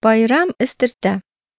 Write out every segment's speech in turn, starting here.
Байрам Эстердә.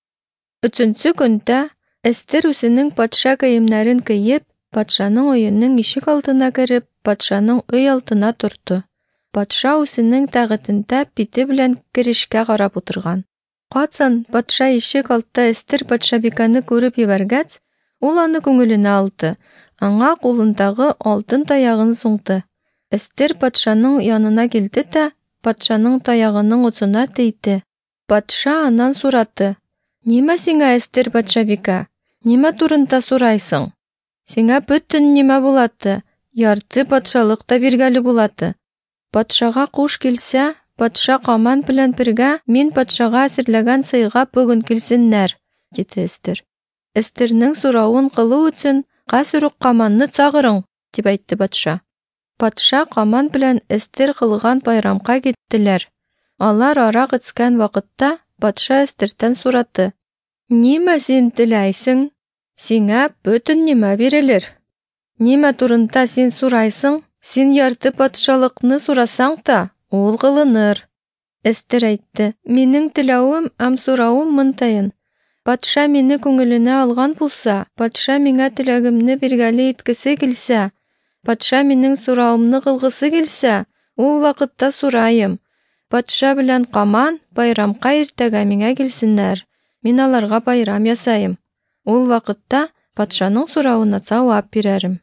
3-нче көндә Эстер үзенең патша киемнәрен киеп, патшаның өенең ишек алдына кереп, патшаның өй алдына торды. Патша үзенең тәгатендә пите белән керешкә карап утырган. Кайчан патша ишек алдында Эстер патшабиканы күреп ебәргәч, ул аны күңеленә алды. Аңа кулындагы алтын таягын суңды. Эстер патшаның янына килде дә, патшаның таягының уцына тейде. Патша аннан сурады: "Нимә сиңа, Эстер патшабика? Нимә турында сурайсың? Сиңа бөтен нимә булаты, ярты патшалык та биргәле булаты. Патшага куш килсә, патша Каман белән бергә мин патшага әзерләгән сыйга бүген килсеннәр", диде Эстер. Эстернең соравын кылу өчен хәзер үк Каманны чакырың, дип әйтте патша. Патша Каман белән Эстер кылган байрамга киттеләр. Алар арак эчкән вакытта патша Эстердән сурады: "Нимә син теләйсең? Сиңа бөтен нимә бирелер. Нимә турында син сурайсың? Син ярты патшалыкны сурасаң да, ул кылыныр." Эстер әйтте: "Минең теләвем һәм соравым монтайын. Патша мине күңеленә алган булса, патша миңа теләгемне биргәле иткесе килсә, патша минең соравымны кылгысы килсә, ул вакытта сурайым: патша белән Каман байрамга иртәгә миңа килсеннәр. Мин аларга байрам ясайым. Ул вакытта патшаның соравына җавап бирәрем."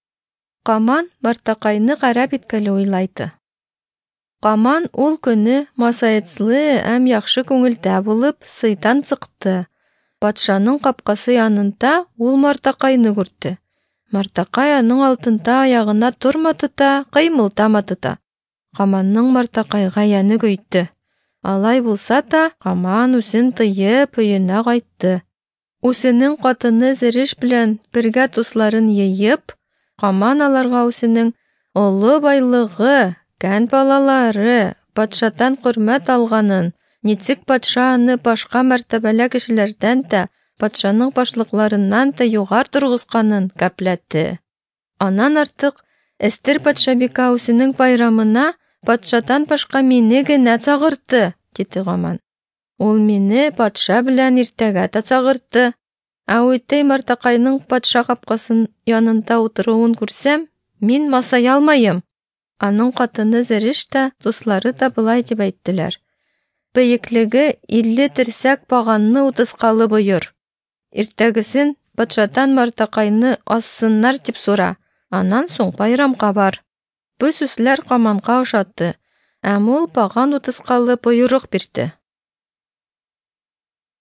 Каман Мартакайны гарәп иткәле уйлайды. Каман ул көне масаетлы һәм яхшы күңелдә булып сыйдан чыкты. Патшаның капкасы янында ул Мартакайны күрде. Мартакай аның алдында аягына тормады да, кыймылдамады да. Каманның Мартакайга яны көйде. Алай булса да, Каман үзен тыеп өенә кайтты. Үзенең катыны Зереш белән бергә дусларын йыеп, Каман аларга үзенең олы байлыгы, кән балалары, патшадан хөрмәт алганын, ничек патша аны башка мәртәбәле кешеләрдән дә, патшаның башлыкларыннан да югар торгызганын гәпләтте. Аннан артык Эстер патшабика үзенең байрамына патшадан башка мине генә чакырды, диде Каман. Ул мине патша белән иртәгә дә чакырды. Үтәй Мартакайның патша капкасын янында утыруын күрсәм, мин масай алмайым. Аның катыны Зереш тә, дуслары да былай дип әйттеләр: "Бөеклеге 50 терсәк баганны утыскалы боер. Иртәгесен патшадан Мартакайны ассыннар дип сура. Аннан соң байрамга бар." Бу сүзләр Каманга ошады, һәм ул баган утыскалы боерык бирде.